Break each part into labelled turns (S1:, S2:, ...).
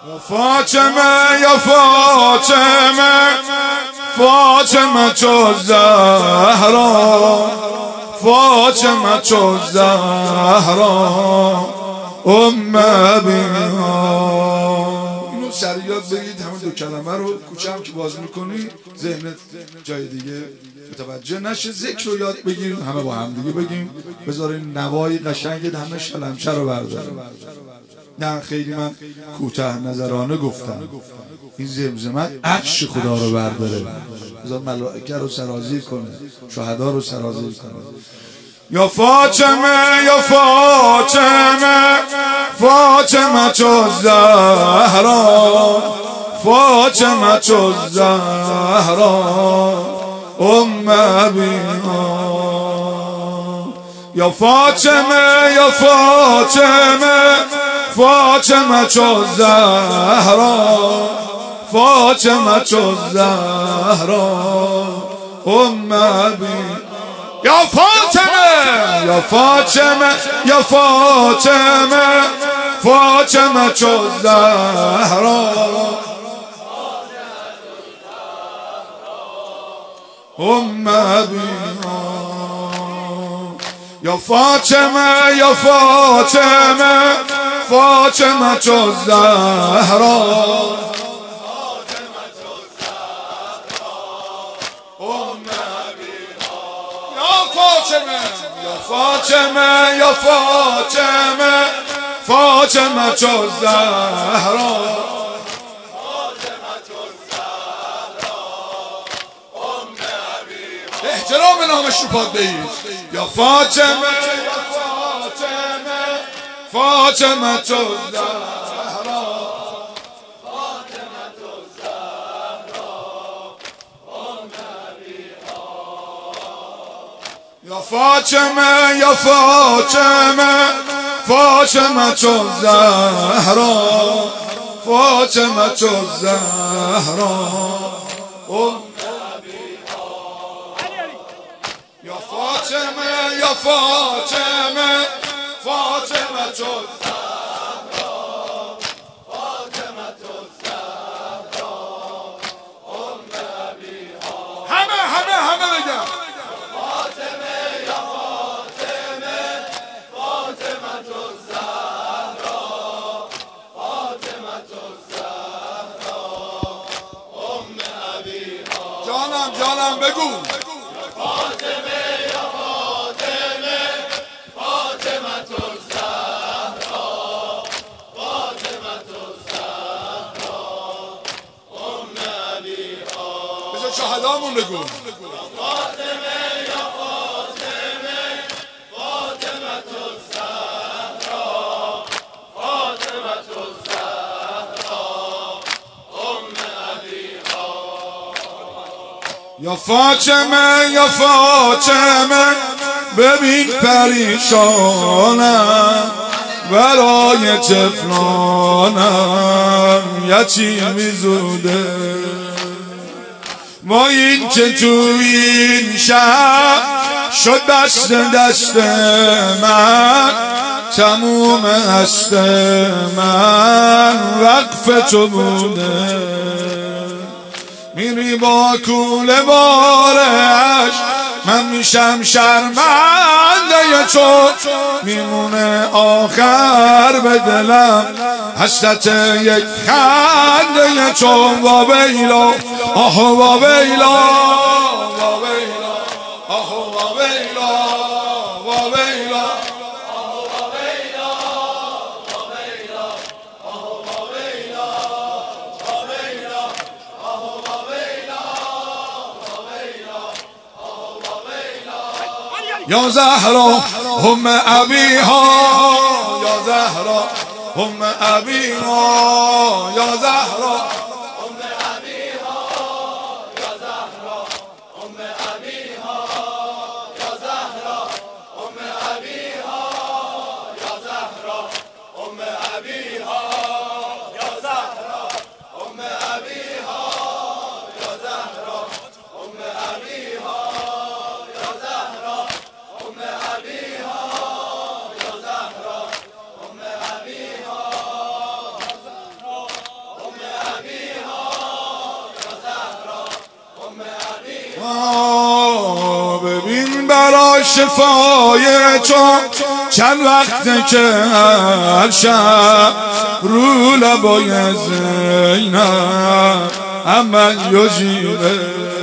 S1: فاطمه یا فاطمه، فاطمه چو زهرا، فاطمه چو زهرا ام ابیها. اینو سریع یاد بگید، همون دو کلمه رو کوچه هم که باز میکنی ذهنت جای دیگه متوجه نشه. ذکر رو یاد بگیر، همه با هم دیگه بگیم. بذارین نوای قشنگ همه شلمچه رو برداره. نه خیلی من کوتاه نظرانه گفتم. این زمزمت عرش خدا رو برداره، بذار ملائکه رو سرازیر کنه، شهدا رو سرازیر کنه. یا فاطمه یا فاطمه، فاطمه چو زهرا، فاطمه چو زهرا ام ابیها. یا فاطمه یا فاطمه، فاطمه چو زهرا، فاطمه چو زهرا ام ابیها. یا فاطمه یا فاطمه یا فاطمه، فاطمه چو زهرا ام ابیها. یا فاطمه یا فاطمه، فاطمه چو زهرا، یا فاطمه یا فاطمه، فاطمه چو زهرا، احترام نام شوپات بگید. یا فاطمه یا فاطمه، فاطمه چو زهرا، فاطمه چو زهرا ام ابیها. یا فاطمه یا فاطمه، فاطمه چو زهرا، فاطمه چو زهرا ام ابیها. یا فاطمه یا فاطمه، فاطمه چو زهرا، فاطمه چو زهرا ام ابیها. همه بگم. فاطمه یا فاطمه، فاطمه چو زهرا، فاطمه چو زهرا ام ابیها. جانم بگو. فاطمه یا فاطمه، فاطمه چو زهرا، فاطمه چو زهرا ام ابیها. بذار شهدامون بگو. فاطمه یا فاطمه، فاطمه چو زهرا، فاطمه چو زهرا ام ابیها. یا فاطمه یا فاطمه، ببین پریشانم، برای طفلانم یتیمی زوده. ما این که تو این شب شد دست من، تموم هست من وقف تو بوده. میری با کوله بارش، من میشم شرمنده چون میمونه آخر به دلم حسرت یک خنده چون. وابیلا آه وابیلا، وابیلا آه وابیلا، وابیلا آه وابیلا، وابیلا آه وابیلا، وابیلا آه وابیلا، وابیلا آه وابیلا. یا زهرا ام ابیها، یا زهرا ام ابیها، یا زهرا ام ابیها، یا زهرا ام ابیها، یا زهرا ام ابیها، یا زهرا ام ابیها، یا زهرا ام ابیها، یا زهرا ام ابیها، یا زهرا ام ابیها، یا زهرا ام ابیها. ببین برا شفای تو چند وقته که هر شب رو لبای زینب عمل یجیبه.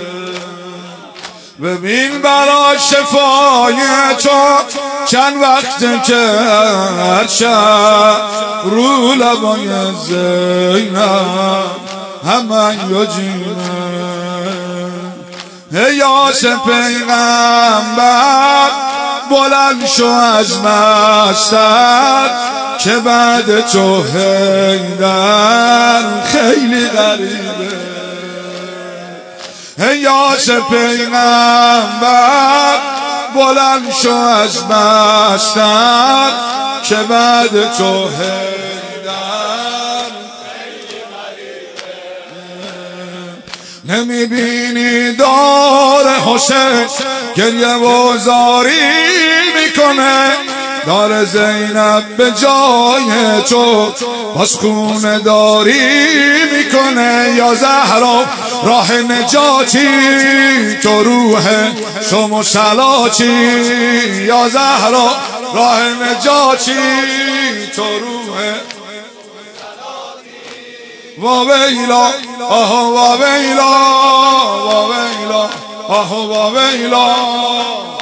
S1: ببین برا شفای تو چند وقته که هر شب رو لبای زینب عمل یجیبه. یاس پیغمبر بلند شو از مستر که بعد تو حیدر خیلی غریبه. یاس پیغمبر بلند شو از مستر که بعد تو نمیبینی دار حسین گریه و زاری میکنه، دار زینب به جای تو باز خونه داری میکنه. یا زهرا راه نجاتی تو روح شم و صلاتی، یا زهرا راه نجاتی تو روح واویلا آه واویلا واویلا آه واویلا.